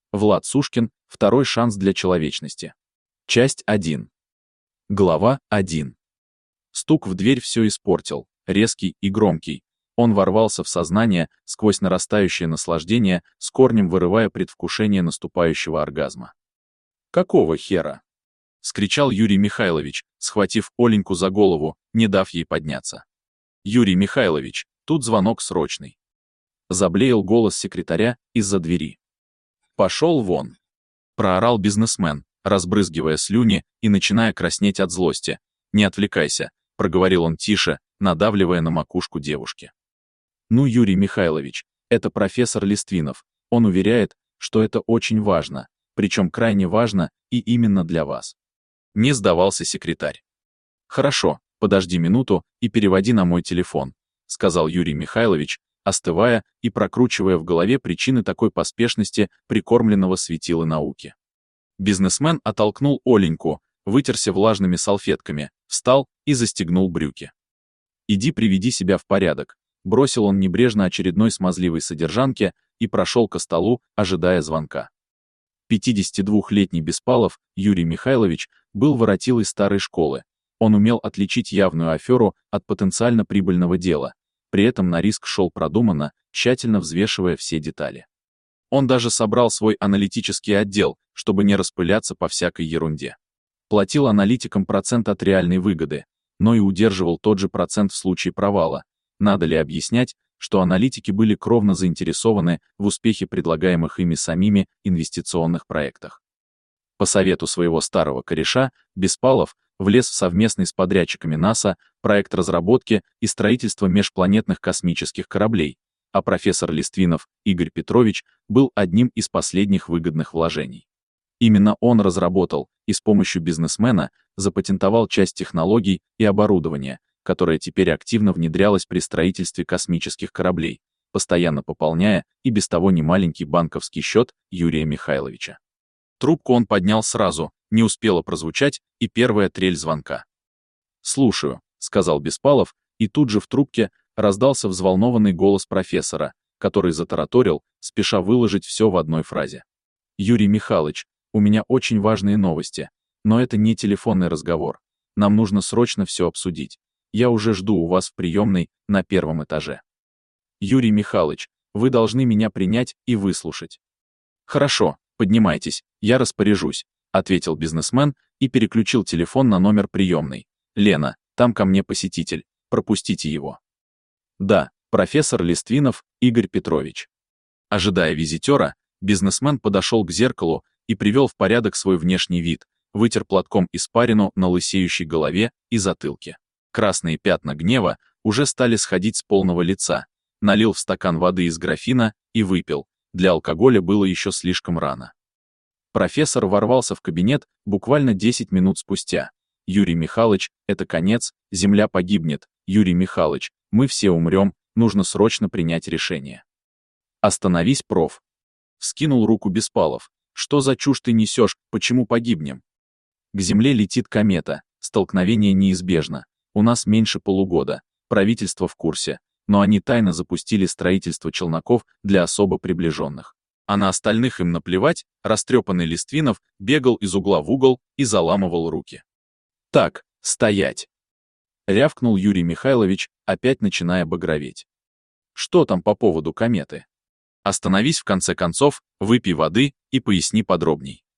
Влад Сушкин. Второй шанс для человечности. Часть 1. Глава 1. Стук в дверь все испортил, резкий и громкий. Он ворвался в сознание сквозь нарастающее наслаждение, с корнем вырывая предвкушение наступающего оргазма. «Какого хера?» — скричал Юрий Михайлович, схватив Оленьку за голову, не дав ей подняться. «Юрий Михайлович, тут звонок срочный». Заблеял голос секретаря из-за двери. «Пошел вон!» — проорал бизнесмен, разбрызгивая слюни и начиная краснеть от злости. «Не отвлекайся», — проговорил он тише, надавливая на макушку девушки. «Ну, Юрий Михайлович, это профессор Листвинов. Он уверяет, что это очень важно, причем крайне важно и именно для вас». Не сдавался секретарь. «Хорошо, подожди минуту и переводи на мой телефон», — сказал Юрий Михайлович, остывая и прокручивая в голове причины такой поспешности прикормленного светила науки. Бизнесмен оттолкнул Оленьку, вытерся влажными салфетками, встал и застегнул брюки. «Иди приведи себя в порядок», — бросил он небрежно очередной смазливой содержанке и прошел ко столу, ожидая звонка. 52-летний Беспалов Юрий Михайлович был воротилой старой школы. Он умел отличить явную аферу от потенциально прибыльного дела, при этом на риск шел продуманно, тщательно взвешивая все детали. Он даже собрал свой аналитический отдел, чтобы не распыляться по всякой ерунде. Платил аналитикам процент от реальной выгоды, но и удерживал тот же процент в случае провала. Надо ли объяснять, что аналитики были кровно заинтересованы в успехе предлагаемых ими самими инвестиционных проектах? По совету своего старого кореша, Беспалов влез в совместный с подрядчиками НАСА проект разработки и строительства межпланетных космических кораблей, а профессор Листвинов Игорь Петрович был одним из последних выгодных вложений. Именно он разработал и с помощью бизнесмена запатентовал часть технологий и оборудования, которое теперь активно внедрялось при строительстве космических кораблей, постоянно пополняя и без того немаленький банковский счет Юрия Михайловича. Трубку он поднял сразу, не успела прозвучать и первая трель звонка. «Слушаю», — сказал Беспалов, и тут же в трубке раздался взволнованный голос профессора, который затараторил, спеша выложить все в одной фразе. «Юрий Михайлович, у меня очень важные новости, но это не телефонный разговор. Нам нужно срочно все обсудить. Я уже жду у вас в приемной на первом этаже. Юрий Михайлович, вы должны меня принять и выслушать». «Хорошо, поднимайтесь, я распоряжусь», — ответил бизнесмен и переключил телефон на номер приемной. «Лена, там ко мне посетитель, пропустите его». «Да, профессор Листвинов Игорь Петрович». Ожидая визитера, бизнесмен подошел к зеркалу и привел в порядок свой внешний вид, вытер платком испарину на лысеющей голове и затылке. Красные пятна гнева уже стали сходить с полного лица, налил в стакан воды из графина и выпил, для алкоголя было еще слишком рано. Профессор ворвался в кабинет буквально 10 минут спустя. «Юрий Михайлович, это конец, Земля погибнет, Юрий Михайлович, мы все умрем, нужно срочно принять решение». «Остановись, проф!» Вскинул руку Беспалов. «Что за чушь ты несешь, почему погибнем? К Земле летит комета, столкновение неизбежно, у нас меньше полугода, правительство в курсе, но они тайно запустили строительство челноков для особо приближенных. А на остальных им наплевать», растрепанный Листвинов бегал из угла в угол и заламывал руки. «Так, стоять!» Рявкнул Юрий Михайлович, опять начиная багроветь. «Что там по поводу кометы? Остановись в конце концов, выпей воды и поясни подробней».